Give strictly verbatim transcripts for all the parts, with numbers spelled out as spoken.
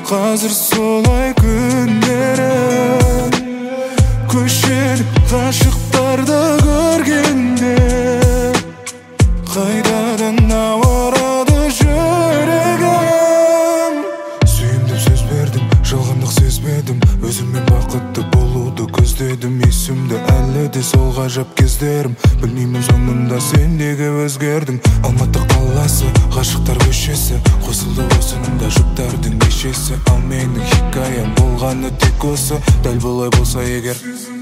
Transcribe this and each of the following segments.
Қазір солай күндерім, көшелік ғашықтарды көргенде қайтадан ауырады жүрегім. Сүйіндім, сөз бердім, жалғандық сезбедім, өзіммен бақытты болуды көздедім. Есімді әлі де сол ғажап кездерім, білмеймін соңында сендегі өзгердің. Алматы қаласы, ғашықтар көшесі, қосылды осынында жұптардың кешесі. Ал менің хикаям болғаны тек осы, дәл болай болса егер.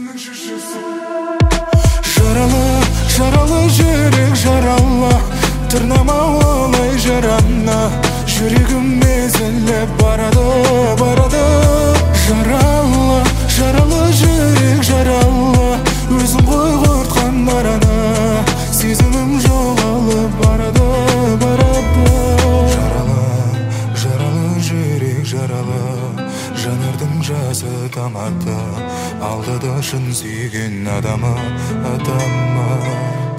Жаралы, жаралы жүрек жаралы, тырнама олай жараны, жүрегім езіліп барады, барады. Жаралы, жаралы жүрек жаралы, өзің ғой құртқан бараны, сезімім жоғалып барады, барады. Жаралы, жаралы жүрек жаралы, жанардың жасы тамады, алдады шын сүйген адамы, адамы.